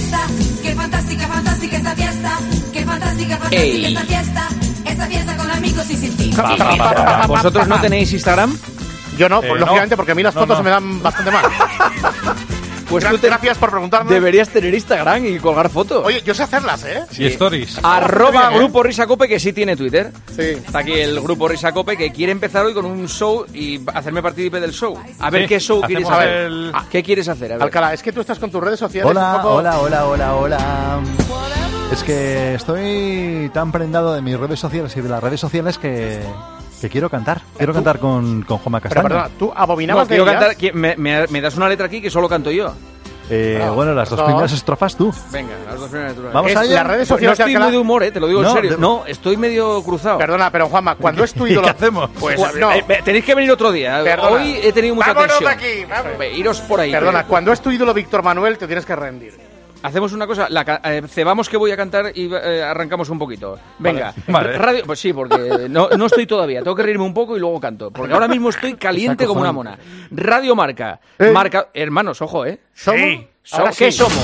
fiesta, qué fantástica, fantástica esta fiesta, qué fantástica, fantástica esta fiesta con amigos y sin ti. ¿Vosotros no tenéis Instagram? Yo no, lógicamente, porque a mí las fotos se me dan bastante mal. Pues gracias por preguntarme. Deberías tener Instagram y colgar fotos. Oye, yo sé hacerlas, ¿eh? Sí. Y stories. @ Grupo Risa Cope, que sí tiene Twitter. Sí. Está aquí el Grupo Risa Cope, que quiere empezar hoy con un show y hacerme partícipe del show. A ver qué show quieres hacer. ¿Qué quieres hacer? A ver. Alcalá, es que tú estás con tus redes sociales. Hola. Es que estoy tan prendado de mis redes sociales y de las redes sociales que quiero cantar. Quiero cantar con Juanma Castaño. Pero perdona, ¿tú abominabas de quiero ellas? cantar. Me das una letra aquí que solo canto yo. Bueno, las dos primeras estrofas tú. Venga, las dos primeras estrofas. Vamos allá. Las redes sociales no estoy muy de humor, te lo digo en serio. No, estoy medio cruzado. Perdona, pero Juanma, cuando es tu ídolo... ¿Qué hacemos? Pues no. Tenéis que venir otro día. Perdona. Hoy he tenido mucha ¡Vámonos tensión. de aquí! ¡Vamos! Iros por ahí. Perdona, cuando es tu ídolo Víctor Manuel, te tienes que rendir. Hacemos una cosa, cebamos que voy a cantar y arrancamos un poquito. Venga, Vale. Radio, pues sí, porque no estoy todavía, tengo que reírme un poco y luego canto, porque ahora mismo estoy caliente como una mona. Radio Marca, hermanos, ojo, ¿Somos? Sí. ¿Ahora ¿Qué sí? somos?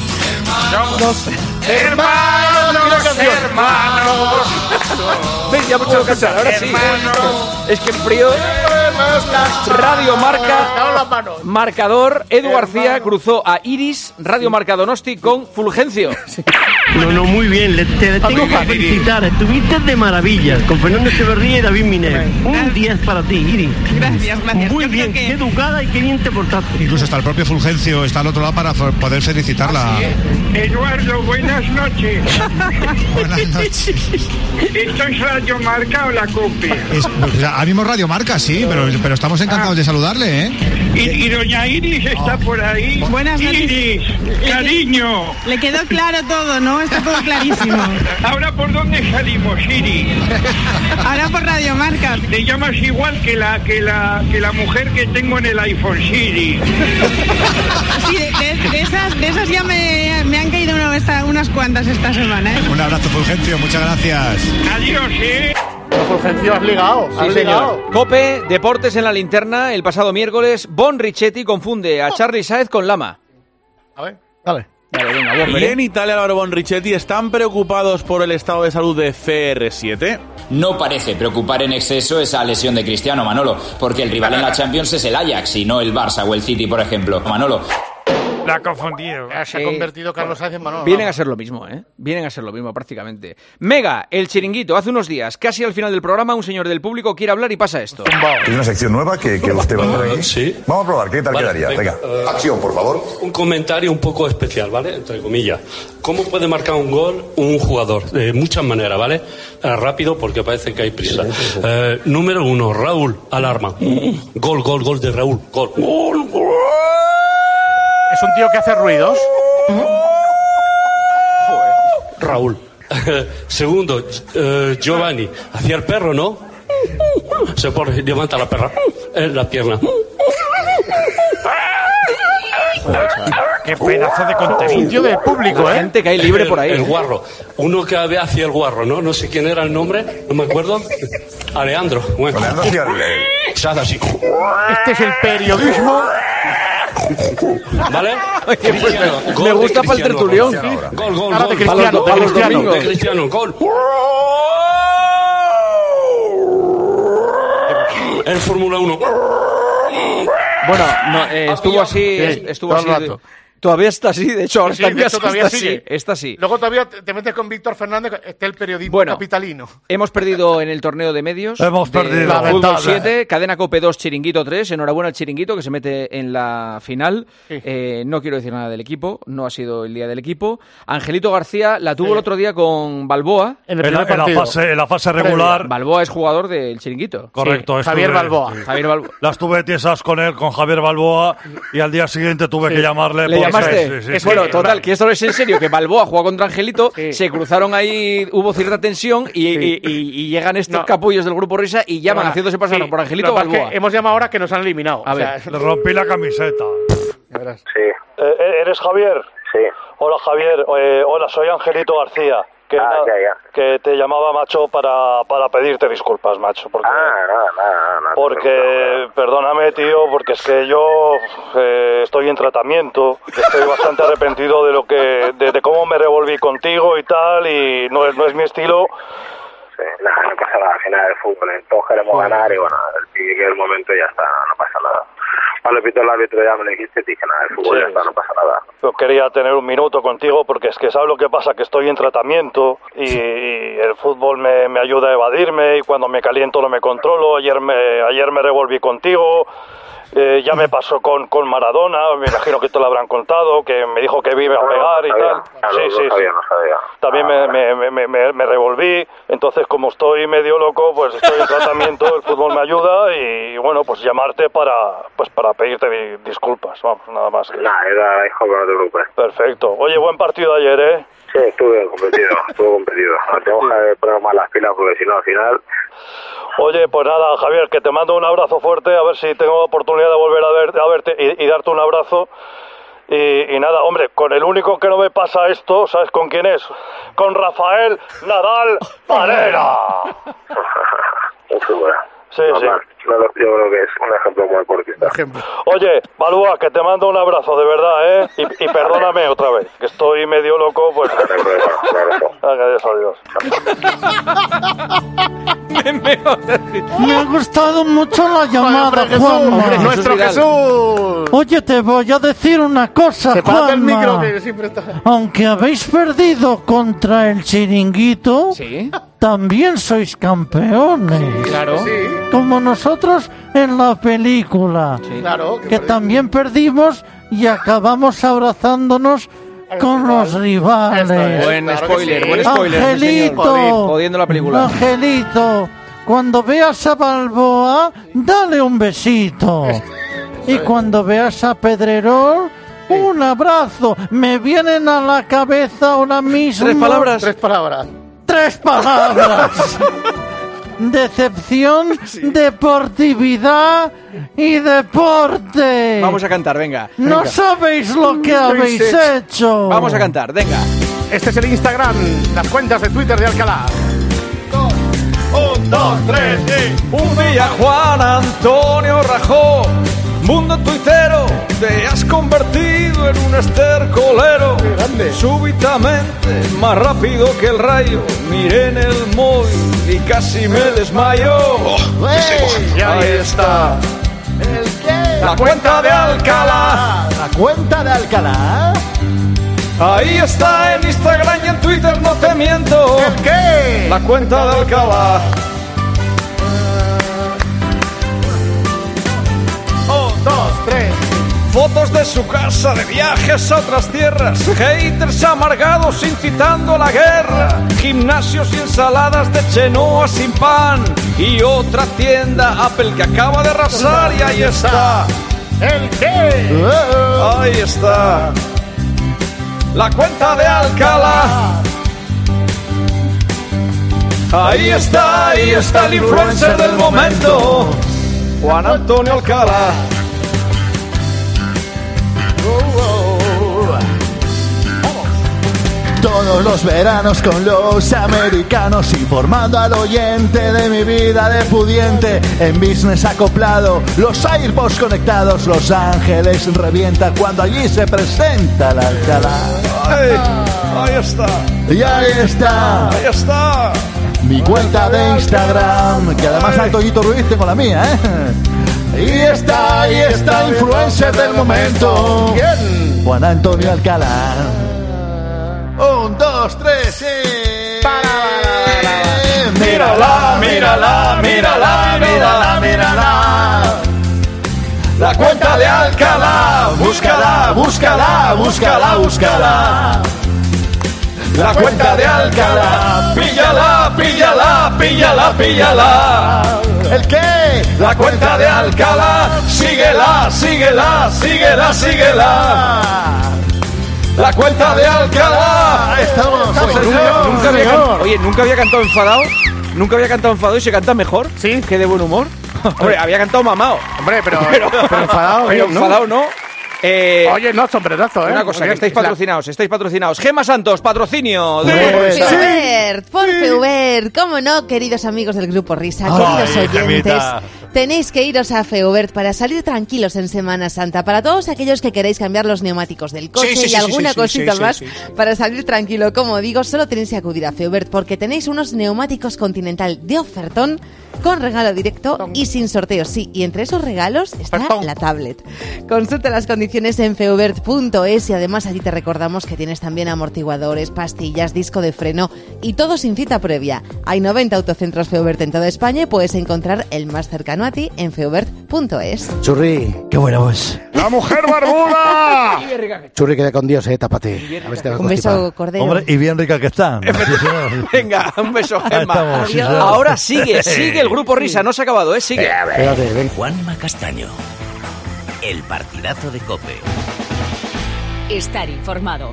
Hermanos. ¿Ves? Ya hemos hecho cantar, ahora sí. Es que en frío. Radio Marca, marcador, Edu García cruzó a Iris, Radio Marca Donosti con Fulgencio. No, muy bien, te tengo que felicitar, estuviste de maravilla, con Fernando Echeverría y David Miner. Un 10 para ti, Iris. Gracias. Muy bien, qué educada y qué bien te portaste. Incluso hasta el propio Fulgencio está al otro lado para poder felicitarla. Eduardo, buenas noches. Buenas noches. ¿Esto es Radio Marca o la COPE? Ahora mismo Radio Marca, sí, pero estamos encantados de saludarle, ¿eh? Y doña Iris está por ahí. Buenas noches. Iris, cariño. Le quedó claro todo, ¿no? Está todo clarísimo. ¿Ahora por dónde salimos, Iris? Ahora por Radio Marca. Te llamas igual que la mujer que tengo en el iPhone, Siri. Sí, de esas ya me han caído unas cuantas esta semana, ¿eh? Un abrazo, Fulgencio, muchas gracias. Adiós, Fulgencio, has ligado. Sí, señor. Cope, Deportes en la linterna. El pasado miércoles, Bon Richetti confunde a Charly Sáez con Lama. A ver. Dale. Vale, venga, Y en Italia, Álvaro Bon Richetti, ¿están preocupados por el estado de salud de CR7? No parece preocupar en exceso esa lesión de Cristiano, Manolo, porque el rival en la Champions es el Ajax y no el Barça o el City, por ejemplo. Manolo. La ha confundido. Se ha convertido Carlos Sáenz en Manolo. Vienen a ser lo mismo, ¿eh? Vienen a ser lo mismo prácticamente. Mega, el chiringuito. Hace unos días, casi al final del programa, un señor del público quiere hablar y pasa esto. Es una sección nueva que usted va a hacer aquí. Sí. Vamos a probar, ¿qué tal quedaría? Venga. Acción, por favor. Un comentario un poco especial, ¿vale? Entre comillas. ¿Cómo puede marcar un gol un jugador? De muchas maneras, ¿vale? Rápido, porque parece que hay prisa. Número 1, Raúl, alarma. Gol de Raúl. Gol. Es un tío que hace ruidos. Raúl. Segundo, Giovanni. Hacia el perro, ¿no? Se pone, levanta la perra. La pierna. Qué pedazo de contenido. Un tío del público, Gente que hay libre por ahí. El guarro. Uno que ve hacia el guarro, ¿no? No sé quién era el nombre, no me acuerdo. Alejandro. Bueno. Alejandro hacia el... Así. Este es el periodismo. ¿Vale? Me gusta para el tertulión. Gol. Ahora de Cristiano, para los domingos. De Cristiano, gol. En Fórmula 1. Bueno, no, estuvo así. Estuvo todo el así. rato. Todavía está así, de hecho, ahora Sí, está de hecho, todavía así. sigue. Está así. Luego todavía te metes con Víctor Fernández, el periodismo capitalino. Hemos perdido en el torneo de medios. Hemos perdido. Fútbol 7, Cadena Cope 2, Chiringuito 3. Enhorabuena al Chiringuito que se mete en la final. Sí. No quiero decir nada del equipo, no ha sido el día del equipo. Angelito García la tuvo el otro día con Balboa. En la fase regular. Balboa es jugador del Chiringuito. Correcto. Sí, Javier Balboa. Javier Balboa. Las tuve tiesas con él, con Javier Balboa, y al día siguiente tuve que llamarle. ¿Le llamaste? Sí. Bueno, total, que esto es en serio, que Balboa jugó contra Angelito, se cruzaron ahí, hubo cierta tensión y llegan estos capullos del Grupo Risa y llaman haciéndose pasar por Angelito Balboa. Hemos llamado ahora que nos han eliminado. A ver. Le rompí la camiseta. Sí. ¿Eres Javier? Sí. Hola, Javier. Hola, soy Angelito García. Que te llamaba, macho, para pedirte disculpas, macho. Porque, nada. Porque, perdóname, tío, porque es que yo estoy en tratamiento, estoy bastante arrepentido de cómo me revolví contigo y tal, y no es mi estilo. Sí, no pasa nada, al final del fútbol, todos queremos ganar y bueno, que el momento ya está, no pasa nada. Cuando pito el árbitro ya me lo dijiste, dije nada, el fútbol ya está, no pasa nada. Yo quería tener un minuto contigo porque es que sabes lo que pasa, que estoy en tratamiento y el fútbol me ayuda a evadirme y cuando me caliento no me controlo. Ayer me revolví contigo. Ya me pasó con Maradona, me imagino que te lo habrán contado, que me dijo que iba a pegar y tal. No sabía. También me revolví, entonces como estoy medio loco, pues estoy en tratamiento, el fútbol me ayuda y bueno, pues llamarte para pedirte disculpas, vamos, nada más. Nada, hijo, no te preocupes. Perfecto. Oye, buen partido de ayer, ¿eh? Sí, estuve competido. Tengo que poner más las pilas porque si no, al final... Oye, pues nada, Javier, que te mando un abrazo fuerte, a ver si tengo oportunidad de volver a verte y darte un abrazo. Y nada, hombre, con el único que no me pasa esto, ¿sabes con quién es? Con Rafael Nadal Varela. Sí. Yo creo que es un ejemplo muy deportista. Oye, Balúa, que te mando un abrazo, de verdad, ¿eh? Y perdóname otra vez, que estoy medio loco, pues... Adiós. Me ha gustado mucho la llamada, Juanma. ¡Nuestro Jesús! Oye, te voy a decir una cosa, Sepárate el Juanma. micro, que siempre está... Aunque habéis perdido contra el Chiringuito, también sois campeones. Claro. Como nosotros en la película. Claro. Que también perdimos y acabamos abrazándonos con los rivales. Buen spoiler. Angelito, jodiendo la película. Angelito, cuando veas a Balboa, dale un besito. Y cuando veas a Pedrerol, un abrazo. Me vienen a la cabeza ahora mismo... Tres palabras. Decepción, deportividad y deporte. Vamos a cantar, venga. No sabéis lo que habéis hecho. Vamos a cantar, venga. Este es el Instagram, las cuentas de Twitter de Alcalá. 1, 2, 3, y... Un día Juan Antonio rajó. Mundo tuitero, te has convertido en un estercolero. Súbitamente, más rápido que el rayo, miré en el móvil y casi me desmayo. Ahí está. La cuenta de Alcalá. La cuenta de Alcalá. Ahí está en Instagram y en Twitter, no te miento. ¿El qué? La cuenta de Alcalá. 1, 2, 3. Fotos de su casa, de viajes a otras tierras, haters amargados incitando a la guerra, gimnasios y ensaladas de chenoa sin pan, y otra tienda Apple que acaba de arrasar, y ahí está. ¿El qué? Ahí está. La cuenta de Alcalá. Ahí está el influencer del momento, Juan Antonio Alcalá. Todos los veranos con los americanos, informando al oyente de mi vida de pudiente. En business acoplado, los AirPods conectados, Los Ángeles revienta cuando allí se presenta la Alcalá. Ahí está. Y ahí está. Ahí está. Mi cuenta de Instagram, que además al Toñito Ruiz tengo la mía, Y está, influencer del momento. ¿Quién? Juan Antonio Alcalá. 1, 2, 3, sí. Mírala. La cuenta de Alcalá. Búscala. La cuenta de Alcalá. Píllala. ¿El qué? La cuenta de Alcalá. Síguela. La cuenta de Alcalá. Estamos. Nunca había cantado enfadado. Y se canta mejor. Sí. Que de buen humor. Hombre, había cantado mamado. Hombre, pero enfadado. Pero enfadado no. Oye, no, sombrerazo, ¿eh? Una cosa, que estáis patrocinados. Gema Santos, patrocinio. Por Feubert, cómo no, queridos amigos del Grupo Risa, queridos oyentes. Gemita. Tenéis que iros a Feubert para salir tranquilos en Semana Santa. Para todos aquellos que queréis cambiar los neumáticos del coche y alguna cosita más para salir tranquilo, como digo, solo tenéis que acudir a Feubert porque tenéis unos neumáticos Continental de ofertón con regalo directo y sin sorteos. Sí, y entre esos regalos está la tablet. Consulta las condiciones en feubert.es y además allí te recordamos que tienes también amortiguadores, pastillas, disco de freno y todo sin cita previa. Hay 90 autocentros Feubert en toda España y puedes encontrar el más cercano a ti en feubert.es. Churri, qué buena voz. ¡La mujer barbuda! Churri, queda con Dios, tápate. A ver si te vas a Un beso, Cordero. Hombre, y bien rica que están. Venga, un beso, Gemma. Estamos, sí, ahora sigue el Grupo Risa, no se ha acabado, sigue. Espérate, ven. Juanma Castaño, el partidazo de COPE. Estar informado.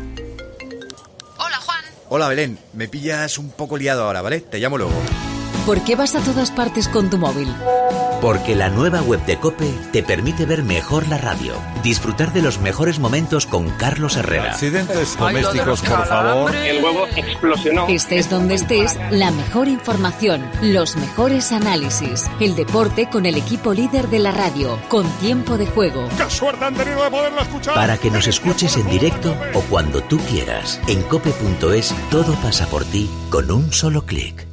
Hola, Juan. Hola, Belén. Me pillas un poco liado ahora, ¿vale? Te llamo luego. ¿Por qué vas a todas partes con tu móvil? Porque la nueva web de COPE te permite ver mejor la radio, disfrutar de los mejores momentos con Carlos Herrera. Accidentes domésticos, por favor. El huevo explosionó. Estés donde estés, la mejor información, los mejores análisis, el deporte con el equipo líder de la radio, con tiempo de juego. ¡Qué suerte han tenido de poderlo escuchar! Para que nos escuches en directo o cuando tú quieras. En cope.es todo pasa por ti con un solo clic.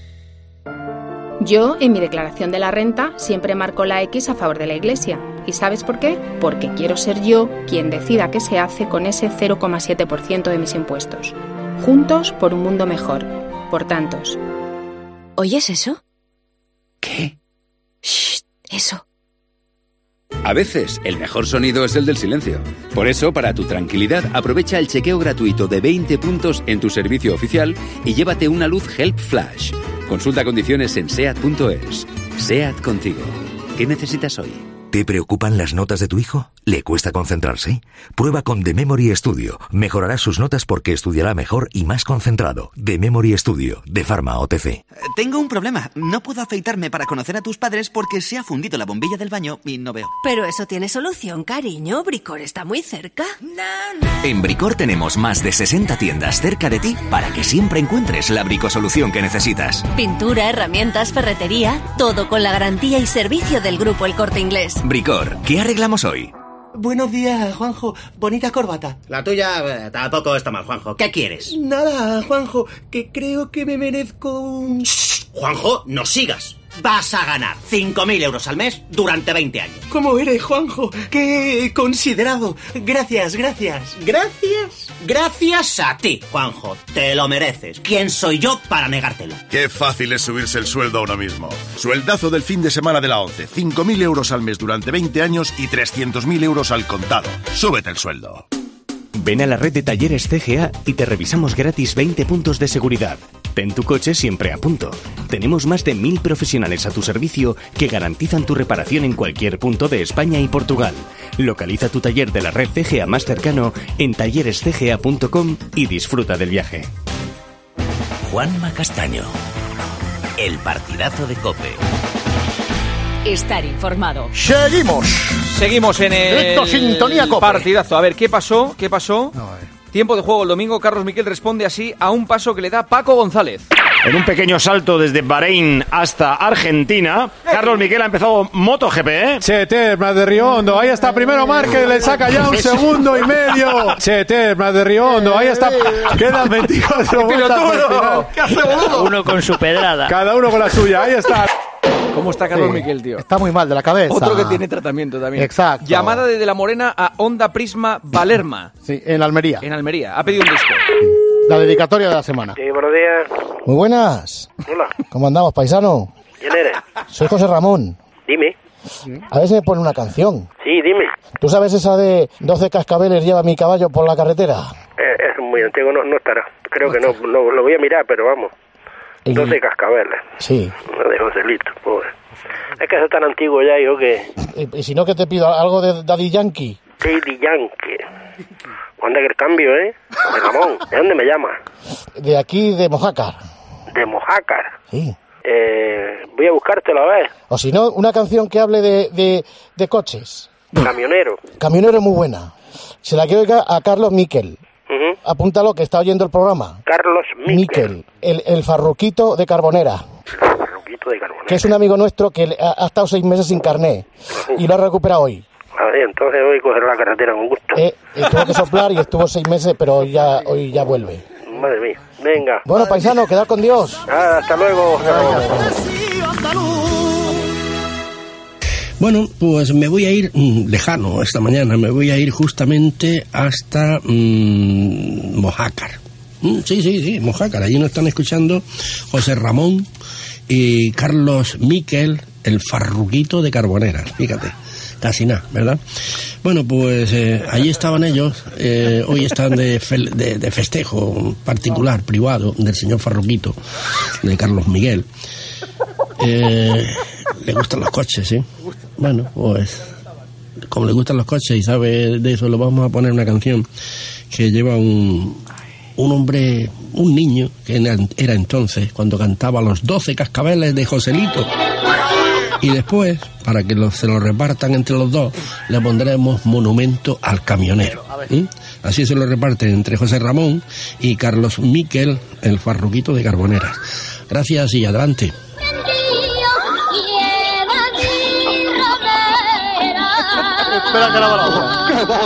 Yo, en mi declaración de la renta, siempre marco la X a favor de la Iglesia. ¿Y sabes por qué? Porque quiero ser yo quien decida qué se hace con ese 0,7% de mis impuestos. Juntos por un mundo mejor. Por tantos. ¿Oyes eso? ¿Qué? Shh, eso. A veces, el mejor sonido es el del silencio. Por eso, para tu tranquilidad, aprovecha el chequeo gratuito de 20 puntos en tu servicio oficial y llévate una luz Help Flash. Consulta condiciones en SEAT.es. SEAT contigo. ¿Qué necesitas hoy? ¿Te preocupan las notas de tu hijo? ¿Le cuesta concentrarse? Prueba con The Memory Studio. Mejorará sus notas porque estudiará mejor y más concentrado. The Memory Studio, de Pharma OTC. Tengo un problema. No puedo afeitarme para conocer a tus padres porque se ha fundido la bombilla del baño y no veo. Pero eso tiene solución, cariño. Bricor está muy cerca. En Bricor tenemos más de 60 tiendas cerca de ti para que siempre encuentres la bricosolución que necesitas. Pintura, herramientas, ferretería, todo con la garantía y servicio del Grupo El Corte Inglés. Bricor, ¿qué arreglamos hoy? Buenos días, Juanjo. Bonita corbata. La tuya tampoco está mal, Juanjo. ¿Qué quieres? Nada, Juanjo, que creo que me merezco un... ¡Shh! Juanjo, no sigas. Vas a ganar 5.000 euros al mes durante 20 años. ¿Cómo eres, Juanjo? ¡Qué considerado! Gracias. Gracias a ti, Juanjo. Te lo mereces. ¿Quién soy yo para negártelo? Qué fácil es subirse el sueldo a uno mismo. Sueldazo del fin de semana de la ONCE. 5.000 euros al mes durante 20 años y 300.000 euros al contado. Súbete el sueldo. Ven a la red de talleres CGA y te revisamos gratis 20 puntos de seguridad. Ten tu coche siempre a punto. Tenemos más de 1.000 profesionales a tu servicio que garantizan tu reparación en cualquier punto de España y Portugal. Localiza tu taller de la red CGA más cercano en tallerescga.com y disfruta del viaje. Juanma Castaño, el partidazo de COPE. Estar informado. Seguimos en el Sintonía Cope. Partidazo. A ver, ¿qué pasó? Tiempo de juego el domingo. Carlos Miquel responde así a un paso que le da Paco González. En un pequeño salto desde Bahrein hasta Argentina, Carlos Miquel ha empezado MotoGP, ¿eh? Chete, Mas de Riondo, ahí está primero Márquez, le saca ya 1 segundo y medio. Chete, Mas de Riondo, ahí está, quedan 24 vueltas al final. Cada uno con su pedrada. Cada uno con la suya, ahí está. ¿Cómo está Carlos Miquel, tío? Está muy mal de la cabeza. Otro que tiene tratamiento también. Exacto. Llamada desde La Morena a Onda Prisma Valerma. Sí, en Almería. Ha pedido un disco. La dedicatoria de la semana. Sí, buenos días. Muy buenas. Hola. ¿Cómo andamos, paisano? ¿Quién eres? Soy José Ramón. Dime. A ver si me pone una canción. Sí, dime. ¿Tú sabes esa de 12 cascabeles lleva mi caballo por la carretera? Es muy antiguo, no estará. Creo que no, lo voy a mirar, pero vamos. 12 cascabeles. Sí. No de Joselito, pobre. Es que eso es tan antiguo ya, hijo, que... Y si no, que te pido algo de Daddy Yankee. Daddy Yankee. ¿Cuándo es el cambio, eh? De Ramón. ¿De dónde me llamas? De aquí, de Mojácar. ¿De Mojácar? Sí. Voy a buscártelo a ver. O si no, una canción que hable de coches. Camionero. Camionero es muy buena. Se la quiero dedicar a Carlos Miquel. Apúntalo, que está oyendo el programa. Carlos Miquel. El farruquito de Carbonera. Farruquito de Carbonera. Que es un amigo nuestro que ha estado 6 meses sin carné y lo ha recuperado hoy. A ver, entonces hoy cogerá la carretera con gusto. Tuvo que soplar y estuvo 6 meses, pero hoy ya vuelve. Madre mía. Venga. Bueno, paisano, quedad con Dios. Hasta luego. Bueno, pues me voy a ir lejano esta mañana, me voy a ir justamente hasta Mojácar. Sí, Mojácar. Allí nos están escuchando José Ramón y Carlos Miquel, el farruquito de Carboneras, fíjate. Casi nada, ¿verdad? Bueno, pues allí estaban ellos, hoy están de festejo particular, privado, del señor Farruquito, de Carlos Miguel. Le gustan los coches, ¿sí? Bueno, pues como le gustan los coches y sabe de eso, lo vamos a poner una canción que lleva un hombre, un niño, que era entonces, cuando cantaba Los 12 cascabeles de Joselito. Y después, para que se lo repartan entre los dos, le pondremos Monumento al Camionero. Así se lo reparten entre José Ramón y Carlos Miquel, el farruquito de Carboneras. Gracias y adelante. Espera que la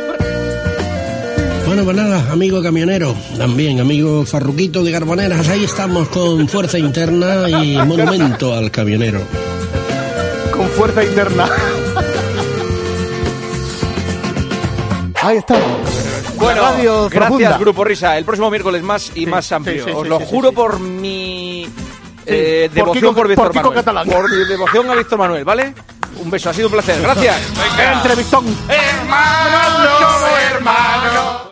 Bueno, pues nada, amigo camionero, también amigo farruquito de Carboneras, ahí estamos con Fuerza Interna y Monumento al Camionero. Con Fuerza Interna. Ahí estamos. Bueno, Radio gracias Profunda. Grupo Risa. El próximo miércoles más y más amplio. Os lo juro por mi devoción por Víctor Manuel. Catalán. Por mi devoción a Víctor Manuel, ¿vale? Un beso, ha sido un placer. Gracias. Entrevistón. Hermano.